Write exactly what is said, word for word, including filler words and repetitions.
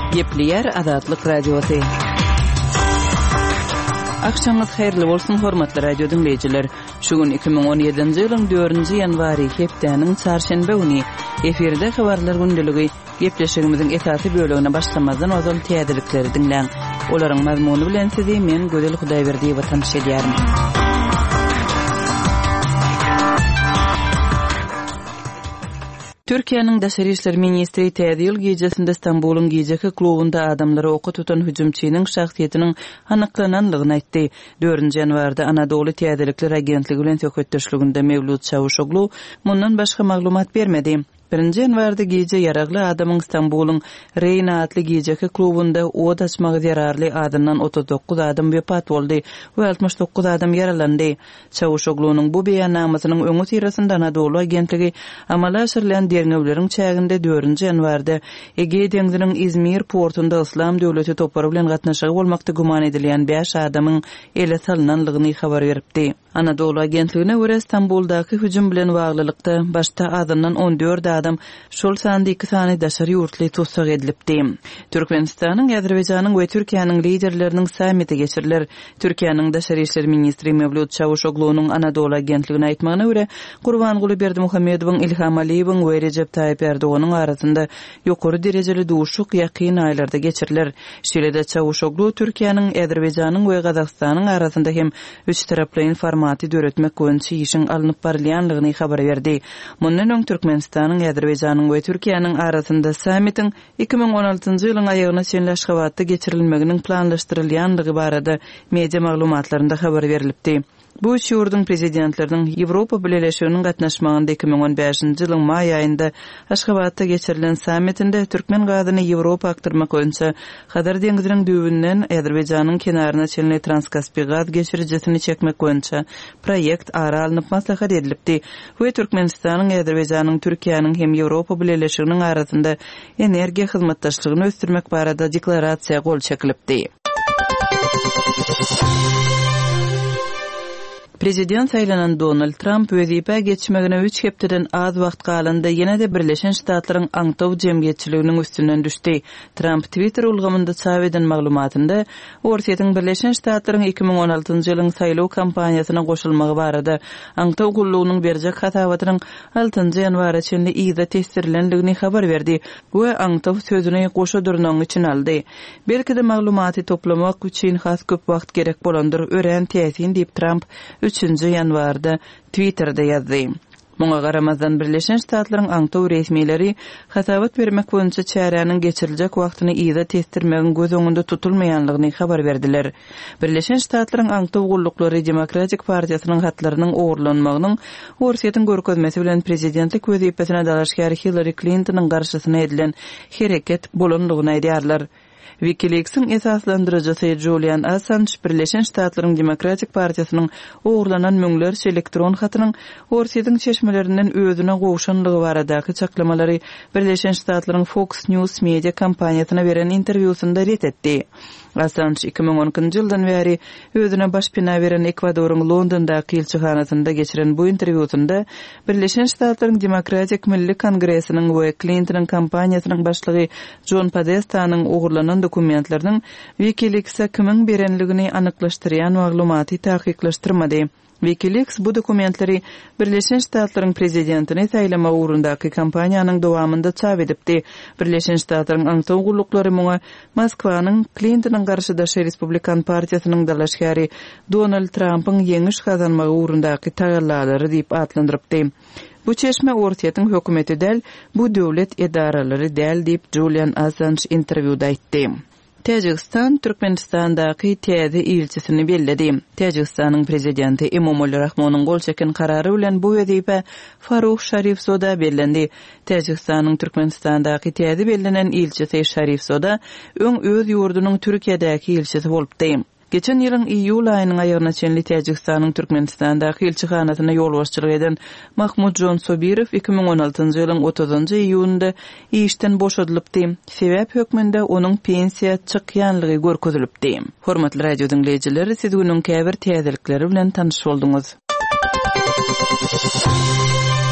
Gepleyer Azatlyk Radiosu. Akşamınız hayırlı bolsun hormatly radio dinleyijiler. Şugun iki bin on ýedinji ýylyň dördünji ýanwary hepdeniň çarşembe güni eferde habarlar gündəligi gepleşigimiziň esasy bölügine başlamazdan ozal täzelikleri dinleň. Olaryň mazmuny bilen sizi men Gözel Hudaýberdiýew tanış edýärim. Türkiýanyň Daşary işler ministri täze ýyl gecesinde Istanbulyň gejeki klubunda adamlara oky tutan hüjümçiniň şahsiýetiniň anyklananlygyny aýtdy. dördünji ýanwarda Anadolu Täzelikler agentligi bilen söhbetdeşliginde Mevlut Çavuşoglu mundan başga maglumat bermedi. Birinji ýanwarda gece yaragly adamyň Istanbulyň Reyna atly gejeki klubunda od açmagy yararly adamdan otuz dokuz adam wepat boldy we altmış dokuz adam yaralandy. Çavuşoglunyň bu beýannamasynyň öňü tirasynda Anadolu agentligi amala aşyrylan derňewleriň çäginde dördünji ýanwarda Ege deňziniň İzmir portunda Islam döwleti topary bilen gatnaşygy bolmakda guman edilýän beş adamyň ele salynanlygyny habar beripdi. Anadolu agentligine görä Istanbuldaky hüjüm bilen baglylykda başda adamdan on dört adam şol sandy iki sany daşary ýurtly tutsak edilipdi. Türkmenistanyň, Azerbaýjanyň we Türkiýanyň liderleriniň sammiti geçiriler. Türkiýanyň Daşary işler ministri Mevlut Çavuşoglunyň Anadolu agentligine aýtmagyna görä Gurbanguly Berdimuhammedowyň, Ilham Aliýewiň we Recep Tayyip Erdoganyň arasynda ýokary derejeli duşuk ýakyn aýlarda geçiriler. Şeýle-de Çavuşoglu Türkiýanyň, Azerbaýjanyň we Gazakstanyň arasynda hem üç taraply formaty döretmek goýunça işiň alınıp barylýanlygyny habar berdi. Mundan öň Türkmenistanyň, Azerbaýjanyň we Türkiýanyň arasynda sammitiň iki bin on altynjy ýylyň aýagyna çenli Aşgabatda geçirilmeginiň planlaşdyrylýanlygy barada media maglumatlarynda habar berilipdi. Bu üç ýurduň prezidentleriniň Ýewropa Birleşiginiň gatnaşmagynda iki bin on beşinji ýylyň may aýynda Aşgabatda geçirilen sammitinde Türkmen gazyny Ýewropa aktyrmak boýunça Hadar deňiziniň düýbünden Azerbaýjanyň kenaryna çenli Transkaspy gaz geçiricisini çekmek boýunça proýekt ara alınıp maslahat edilipdi. Bu Türkmenistanyň, Azerbaýjanyň, Türkiýanyň hem Ýewropa Birleşiginiň arasynda energiýa hyzmatdaşlygyny ösdürmek barada deklarasiýa gol çekilipdi. Prezident saylanan Donald Trump wezipä geçmegine üç hepdeden az wagt galanda ýene-de Birleşen Ştatlaryň aňtaw jemgyýetçiliginiň üstünden düşdi. Trump Twitter ulgamynda çap eden maglumatynda Orsiýetiň Birleşen Ştatlaryň iki bin on altynjy ýylyň saýlaw kampaniýasyna goşulmagy barada aňtaw gullugynyň berjek hatawatynyň altynjy ýanwara çenli ýyda tesirlenligini habar berdi. Bu aňtaw sözüne goşa durnaň üçin aldy. Belki de maglumaty toplamak üçin has köp wagt gerek bolandyr ören täsin diýip Trump üçünji ýanwarda Twitter'da ýazdy. Muňa garamazdan Birleşen Ştatlaryň aňtaw resmiýetleri hatawat bermek boýunça çäräniň geçiriljek wagtyny ýyda testirmegin göz öňünde tutulmaýanlygyny habar berdiler. Birleşen Ştatlaryň aňtaw gulluklary Demokratik Partiýasynyň hatlarynyň ogurlanmagynyň Orsiýetiň görkezmesi bilen prezidentlik wezipesine dalaşgary Hillary Clinton'yň garşysyna edilen hereket bolanlygyny aýdýarlar. WikiLeaks'in esaslandyrjysy Julian Assange Birleşen Ştatlaryň Demokratik Partiýasynyň ogurlanan müňlerçe elektron hatynyň Orsiýetiň çeşmelerinden özüne gowşanlygy baradaky çaklamalary Birleşen Ştatlaryň Fox News media kampaniýasyna beren interwýusynda ret etdi. Assange iki bin on ikinji ýyldan beri özüne başpina beren Ekwadoryň Londondaky elçihanasynda geçiren bu interwýusynda Birleşen Ştatlaryň Demokratik Milli Kongressiniň we Clinton'yň kampaniýasynyň başlygy John Podesta'nyň ogurlanan dokumentleriniň WikiLeaks'a kimin berenligini anyklaşdyrýan maglumaty tahkikleşdirmedi. WikiLeaks bu dokumentleri Birleşen Ştatlaryň prezidentini saýlama uğrundaky kampaniýanyň dowamynda çap edipdi. Birleşen Ştatlaryň aňtaw gullukları muňa Moskwanyň Clinton'yň garşydaşy Respublikan Partiýasynyň dalaşgary Donald Trump'yň ýeňiş kazanmagy uğrundaky taýýarlary diýip atlandyrypdy. Bu çeşme Orsiýetiň hökümeti del, bu döwlet edaralary del diýip Julian Assange interwýuda aýtdy. Täjikistan Türkmenistandaky täze ilçisini belledi. Täjikistanyň prezidenti Emomali Rahmonyň gol çeken karary bilen bu wezipä Faruk Sharifzoda bellendi. Täjikistanyň Türkmenistandaky täze bellenen ilçisi Sharifzoda öň öz ýurdunyň Türkiýedäki ilçisi bolupdy. Geçen ýylyň iýul aýynyň aýagyna çenli Täjikistanyň Türkmenistandaky elçihanasyna ýolbaşçylyk eden Mahmud Jon Sobirow iki bin on altynjy ýylyň otuzynjy iýunynda işden boşadylypdy. Sebäp hökmünde onuň pensiýa çykýanlygy görkezilipdi. Hormatly radio dinleýijileri, siz günüň käbir täzelikleri bilen tanyş bolduňuz.